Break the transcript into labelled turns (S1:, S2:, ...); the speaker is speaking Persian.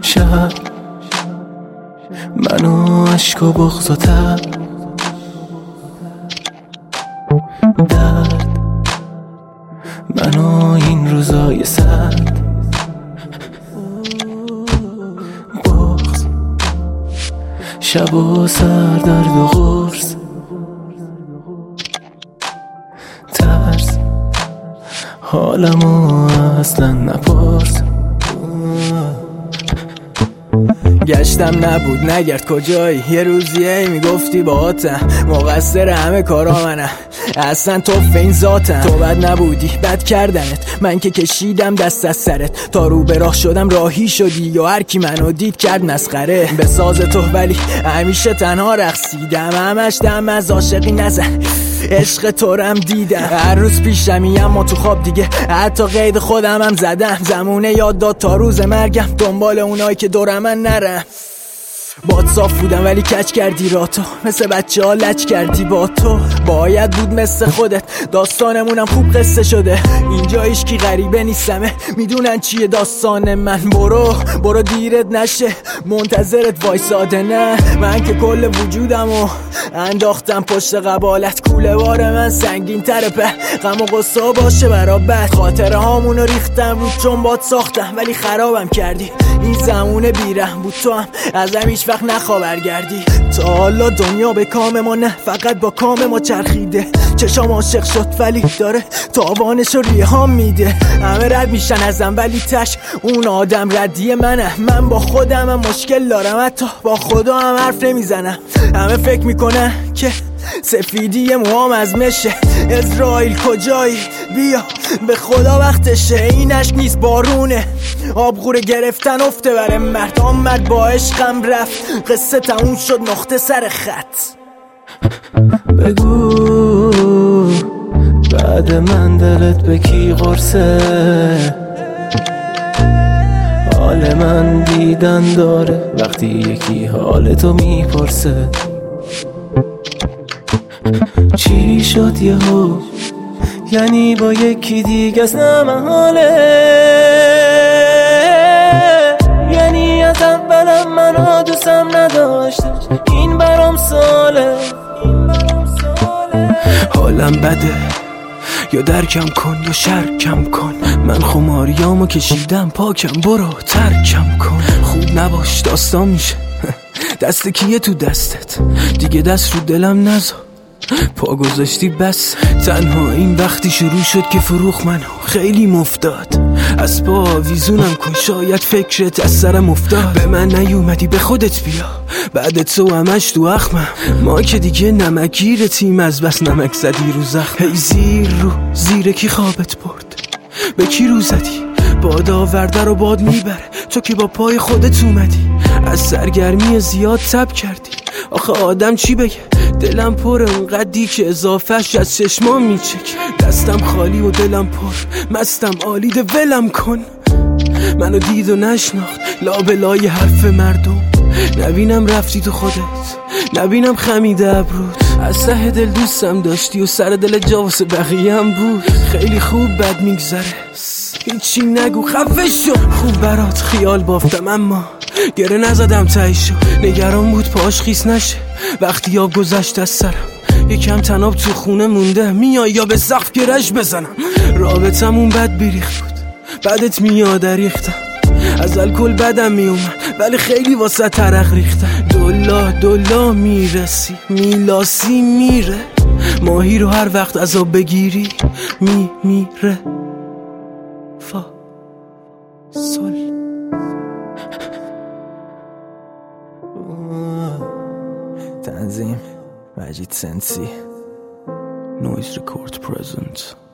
S1: شب منو عشق و بغض و تب، درد منو این روزای سرد، بغض شب و سردرد و غرص، ترس حالمو اصلا نپرس.
S2: گشتم نبود نگرد کجایی، یه روزیه میگفتی باهاتم، مقصر همه کارا منم، اصلا تو این ذاتم. تو بد نبودی بد کردنت، من که کشیدم دست از سرت، تا رو به راه شدم راهی شدی یا هر کی منو دید کرد مسخره. به ساز تو ولی همیشه تنها رقصیدم، همش دم از عاشقی نزن، عشق تو رم دیدم. هر روز پیشمی اما تو خواب دیگه، حتی قید خودم هم زدم، زمونه یاد داد تا روز مرگم دنبال اونایی که دورم من نرم. باد صاف بودم ولی کج کردی را تو، مثل بچه ها لج کردی با تو، باید بود مثل خودت، داستانمونم خوب قصه شده، اینجا هیچکی غریبه نیستمه، میدونن چیه داستان من. برو دیرت نشه، منتظرت وایساده نه، من که کل وجودمو انداختم پشت قبالت، کوله بار من سنگین تره، به غم و غصه باشه برابر، خاطره هامونو ریختم رو چون باد ساختم ولی خرابم کردی. این زمونه بیرحم بود، تو هم ازم هیچ وقت نخوا برگردی. تا حالا دنیا به کام ما نه، فقط با کام ما چرخیده، چشام عاشق شد ولی داره تاوانشو ریهام میده، همه رد میشن ازم ولی تش اون آدم ردی منه. من با خودم هم مشکل دارم، حتی با خدا هم حرف نمیزنم، همه فکر میکنن که سفیدی موام از مشه. اسرائیل کجایی؟ بیا به خدا وقتشه، این عشق نیست بارونه، آبغوره گرفتن افته بره مرد، آمد با عشقم رفت، قصه تموم شد نقطه سر خط.
S1: بگو بعد من دلت به کی قرصه، حال من دیدن داره وقتی یکی حالتو میپرسه. چی شد یهو یعنی با یکی دیگه است نمحاله، یعنی از اولم منو دوستم نداشته، این برام ساله. حالم بده یا درکم کن یا شرکم کن، من خماریامو کشیدم پاکم، برو ترکم کن. خوب نباش داستان میشه، دست کیه تو دستت دیگه، دست رو دلم نذار، پا گذاشتی بس. تنها این وقتی شروع شد که فروخ منو خیلی مفتاد، از پا آویزونم کن، شاید فکرت از سرم افتاد. به من نیومدی به خودت بیا، بعد تو همش تو اخمم، ما که دیگه نمکگیر تیم، از بس نمک زدی رو زخم. هی زیر کی خوابت برد، به کی رو زدی، باد آورده رو باد میبره، تو که با پای خودت اومدی، از سرگرمی زیاد تب کردی. آخه آدم چی بگه، دلم پر اونقدی که اضافهش از چشمام میچک، دستم خالی و دلم پر، مستم آلیده ولم کن. منو دید و نشناخت لابلای حرف مردم، نبینم رفتی تو خودت، نبینم خمیده ابروت، از ته دل دوستم داشتی و سر دل جا واسه بقیه هم بود. خیلی خوب بد میگذره، هیچی نگو خفه شو، خوب برات خیال بافتم اما گره نزدم تایشو، نگران بود پاش خیس نشه وقتی آب گذشت از سرم، یکم تناب تو خونه مونده، میای یا به سقف گرش بزنم. رابطمون بد بیریخت بود، بعدت میاد ریختم، از الکل بدم میومد ولی خیلی واسه ترق ریختم. دلا میرسی میلاسی میره، ماهی رو هر وقت از آب بگیری میره. فا سل تنظیم مجید سنسی، نویز ریکورد پرزنت.